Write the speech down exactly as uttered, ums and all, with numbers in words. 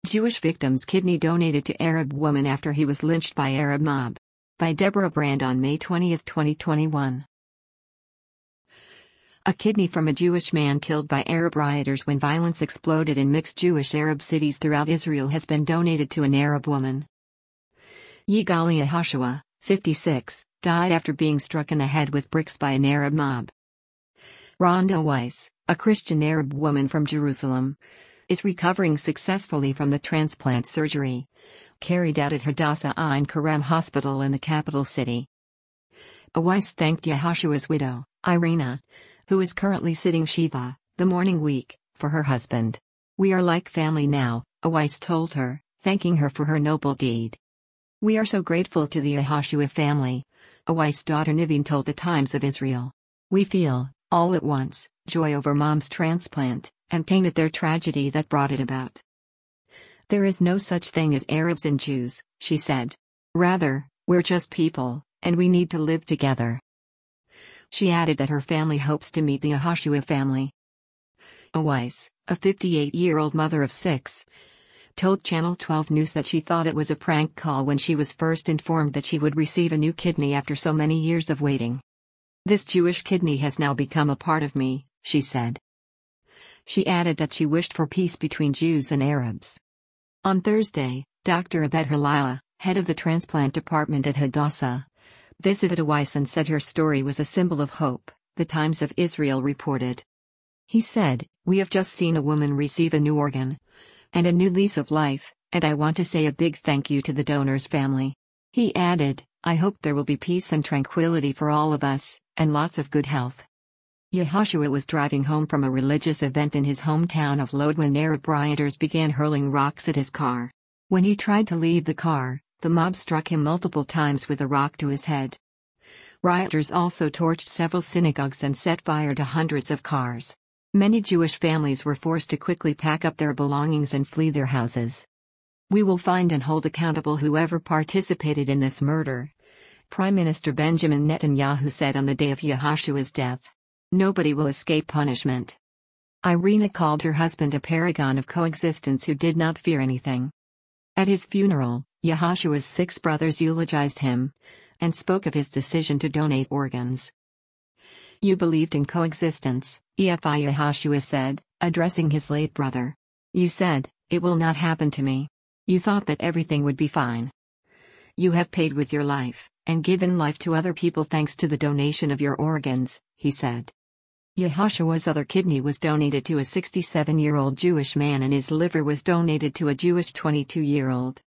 Jewish victim's kidney donated to Arab woman after he was lynched by Arab mob. By Deborah Brand on May twentieth, twenty twenty-one. A kidney from a Jewish man killed by Arab rioters when violence exploded in mixed Jewish-Arab cities throughout Israel has been donated to an Arab woman. Yigali Yehoshua, fifty-six, died after being struck in the head with bricks by an Arab mob. Rhonda Weiss, a Christian Arab woman from Jerusalem, is recovering successfully from the transplant surgery carried out at Hadassah Ein Kerem Hospital in the capital city. Weiss thanked Yehoshua's widow, Irina, who is currently sitting Shiva, the mourning week, for her husband. "We are like family now," Weiss told her, thanking her for her noble deed. "We are so grateful to the Yehoshua family," Weiss' daughter Niveen told the Times of Israel. "We feel, all at once, joy over mom's transplant, and pain at their tragedy that brought it about. There is no such thing as Arabs and Jews," she said. "Rather, we're just people, and we need to live together." She added that her family hopes to meet the Yehoshua family. Weiss, a fifty-eight-year-old mother of six, told Channel twelve News that she thought it was a prank call when she was first informed that she would receive a new kidney after so many years of waiting. "This Jewish kidney has now become a part of me," she said. She added that she wished for peace between Jews and Arabs. On Thursday, Doctor Abed Halila, head of the transplant department at Hadassah, visited Weiss and said her story was a symbol of hope, the Times of Israel reported. He said, "We have just seen a woman receive a new organ and a new lease of life, and I want to say a big thank you to the donor's family." He added, "I hope there will be peace and tranquility for all of us, and lots of good health." Yehoshua was driving home from a religious event in his hometown of Lod when Arab rioters began hurling rocks at his car. When he tried to leave the car, the mob struck him multiple times with a rock to his head. Rioters also torched several synagogues and set fire to hundreds of cars. Many Jewish families were forced to quickly pack up their belongings and flee their houses. "We will find and hold accountable whoever participated in this murder," Prime Minister Benjamin Netanyahu said on the day of Yehoshua's death. "Nobody will escape punishment." Irina called her husband a paragon of coexistence who did not fear anything. At his funeral, Yehoshua's six brothers eulogized him and spoke of his decision to donate organs. "You believed in coexistence," Efi Yehoshua said, addressing his late brother. "You said, 'It will not happen to me.' You thought that everything would be fine. You have paid with your life, and given life to other people thanks to the donation of your organs," he said. Yehoshua's other kidney was donated to a sixty-seven-year-old Jewish man and his liver was donated to a Jewish twenty-two-year-old.